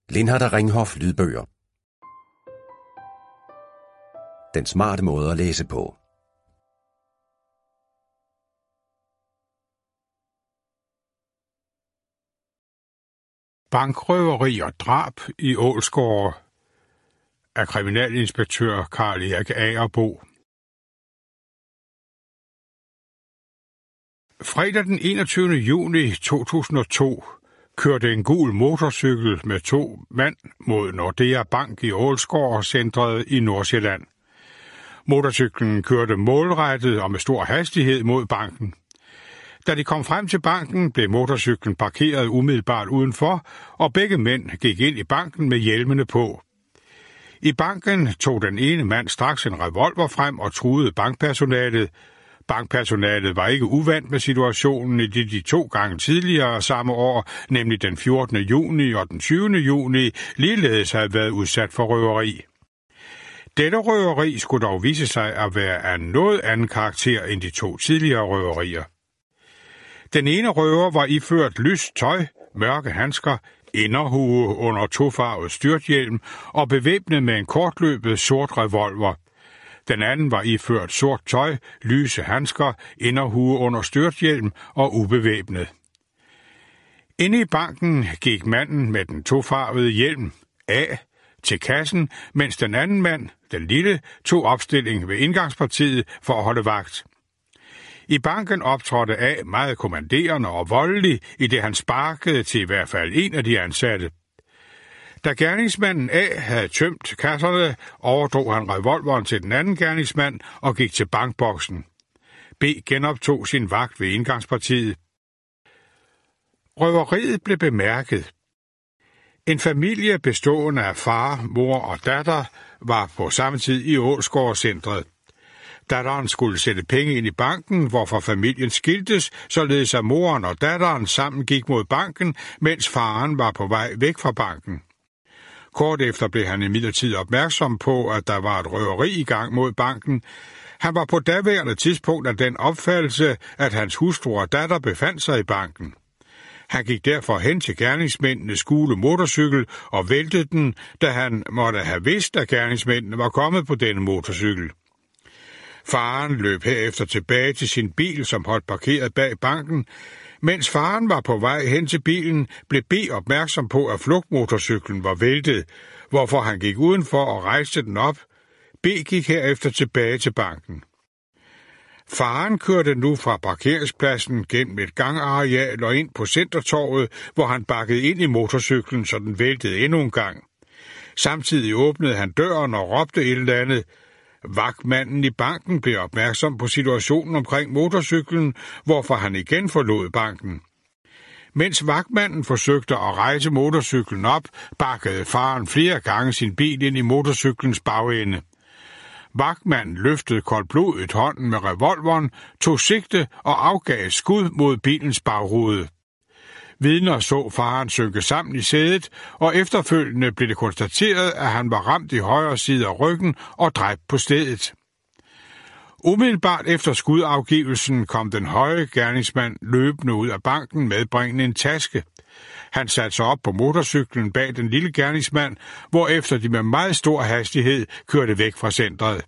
Lindhardt Ringhof lydbøger. Den smarte måde at læse på. Bankrøveri og drab i Ålsgårde af kriminalinspektør Carl Erik Agerbo. Fredag den 21. juni 2002 kørte en gul motorcykel med 2 mand mod Nordea Bank i Ålsgårde-centret i Nordsjælland. Motorcyklen kørte målrettet og med stor hastighed mod banken. Da de kom frem til banken, blev motorcyklen parkeret umiddelbart udenfor, og begge mænd gik ind i banken med hjelmene på. I banken tog den ene mand straks en revolver frem og truede bankpersonalet. Bankpersonalet var ikke uvant med situationen, i de 2 gange tidligere samme år, nemlig den 14. juni og den 20. juni, ligeledes havde været udsat for røveri. Dette røveri skulle dog vise sig at være af noget anden karakter end de 2 tidligere røverier. Den ene røver var iført lyst tøj, mørke handsker, inderhue under 2-farvet styrthjelm og bevæbnet med en kortløbet sort revolver. Den anden var iført sort tøj, lyse handsker, inderhue under styrthjelm og ubevæbnet. Inde i banken gik manden med den 2-farvede hjelm, A, til kassen, mens den anden mand, den lille, tog opstilling ved indgangspartiet for at holde vagt. I banken optrådte A meget kommanderende og voldelig, i det han sparkede til i hvert fald en af de ansatte. Da gerningsmanden A havde tømt kasserne, overdrog han revolveren til den anden gerningsmand og gik til bankboksen. B genoptog sin vagt ved indgangspartiet. Røveriet blev bemærket. En familie bestående af far, mor og datter var på samme tid i Ålsgårde-centret. Datteren skulle sætte penge ind i banken, hvorfor familien skiltes, således at moren og datteren sammen gik mod banken, mens faren var på vej væk fra banken. Kort efter blev han imidlertid opmærksom på, at der var et røveri i gang mod banken. Han var på daværende tidspunkt af den opfattelse, at hans hustru og datter befandt sig i banken. Han gik derfor hen til gerningsmændenes gule motorcykel og væltede den, da han måtte have vidst, at gerningsmændene var kommet på denne motorcykel. Faren løb herefter tilbage til sin bil, som holdt parkeret bag banken. Mens faren var på vej hen til bilen, blev B opmærksom på, at flugtmotorcyklen var væltet, hvorfor han gik udenfor og rejste den op. B gik herefter tilbage til banken. Faren kørte nu fra parkeringspladsen gennem et gangareal og ind på Centertorvet, hvor han bakkede ind i motorcyklen, så den væltede endnu en gang. Samtidig åbnede han døren og råbte et eller andet. Vagtmanden i banken blev opmærksom på situationen omkring motorcyklen, hvorfor han igen forlod banken. Mens vagtmanden forsøgte at rejse motorcyklen op, bakkede faren flere gange sin bil ind i motorcyklens bagende. Vagtmanden løftede koldblodigt hånden med revolveren, tog sigte og afgav et skud mod bilens bagrude. Vidner så faren synke sammen i sædet, og efterfølgende blev det konstateret, at han var ramt i højre side af ryggen og dræbt på stedet. Umiddelbart efter skudafgivelsen kom den høje gerningsmand løbende ud af banken medbringende en taske. Han satte sig op på motorcyklen bag den lille gerningsmand, hvorefter de med meget stor hastighed kørte væk fra centret.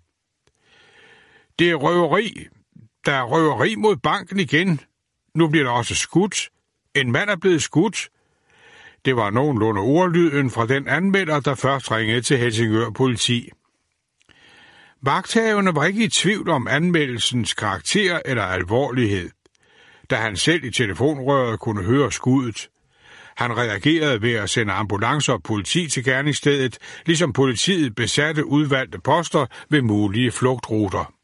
Det er røveri. Der er røveri mod banken igen. Nu bliver der også skudt. En mand er blevet skudt. Det var nogenlunde ordlyden fra den anmelder, der først ringede til Helsingør politi. Vagthaverne var ikke i tvivl om anmeldelsens karakter eller alvorlighed, da han selv i telefonrøret kunne høre skuddet. Han reagerede ved at sende ambulancer og politi til gerningsstedet, ligesom politiet besatte udvalgte poster ved mulige flugtruter.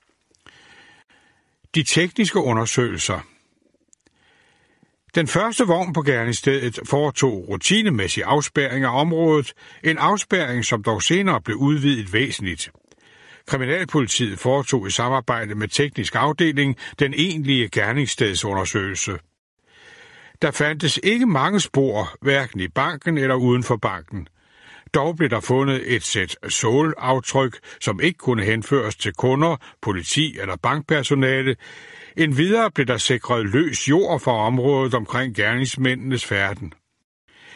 De tekniske undersøgelser. Den første vogn på gerningsstedet foretog rutinemæssig afspærring af området, en afspærring, som dog senere blev udvidet væsentligt. Kriminalpolitiet foretog i samarbejde med teknisk afdeling den egentlige gerningsstedsundersøgelse. Der fandtes ikke mange spor, hverken i banken eller uden for banken. Dog blev der fundet et sæt sålaftryk, som ikke kunne henføres til kunder, politi eller bankpersonale. Endvidere blev der sikret løs jord for området omkring gerningsmændenes færden.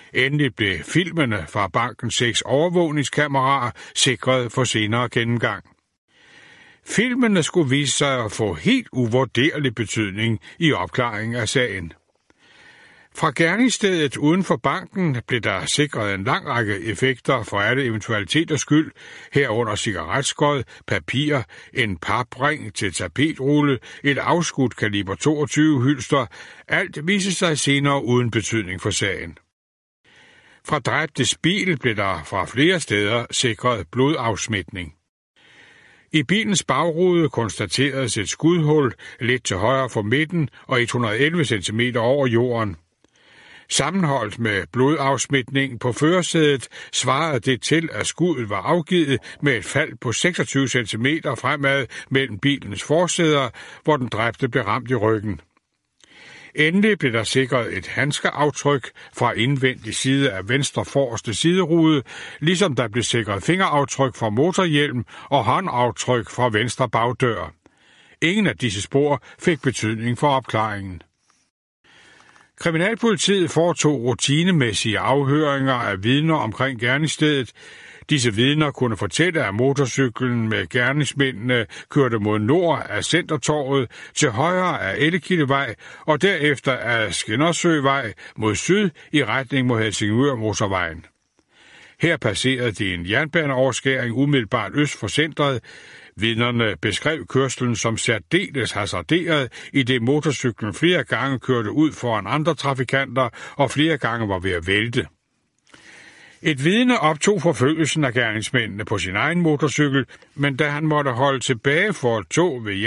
Endelig blev filmene fra bankens 6 overvågningskameraer sikret for senere gennemgang. Filmene skulle vise sig at få helt uvurderlig betydning i opklaringen af sagen. Fra gerningsstedet uden for banken blev der sikret en lang række effekter for alle eventualiteters skyld, herunder cigaretskod, papir, en papring til tapetrulle, et afskudt kaliber 22 hylster. Alt viste sig senere uden betydning for sagen. Fra dræbtes bil blev der fra flere steder sikret blodafsmitning. I bilens bagrude konstateredes et skudhul lidt til højre for midten og 111 cm over jorden. Sammenholdt med blodafsmitningen på førersædet svarede det til, at skuddet var afgivet med et fald på 26 cm fremad mellem bilens forsæder, hvor den dræbte blev ramt i ryggen. Endelig blev der sikret et handskeaftryk fra indvendig side af venstre forreste siderude, ligesom der blev sikret fingeraftryk fra motorhjelm og håndaftryk fra venstre bagdør. Ingen af disse spor fik betydning for opklaringen. Kriminalpolitiet foretog rutinemæssige afhøringer af vidner omkring gerningsstedet. Disse vidner kunne fortælle, at motorcyklen med gerningsmændene kørte mod nord af Centertorvet, til højre af Ellekildevej og derefter af Skinnersøvej mod syd i retning mod Helsingør motorvejen. Her passerede de en jernbaneoverskæring umiddelbart øst for centret. Vidnerne beskrev kørslen som særdeles hasarderet, i det motorcyklen flere gange kørte ud foran andre trafikanter og flere gange var ved at vælte. Et vidne optog forfølgelsen af gerningsmændene på sin egen motorcykel, men da han måtte holde tilbage for et tog ved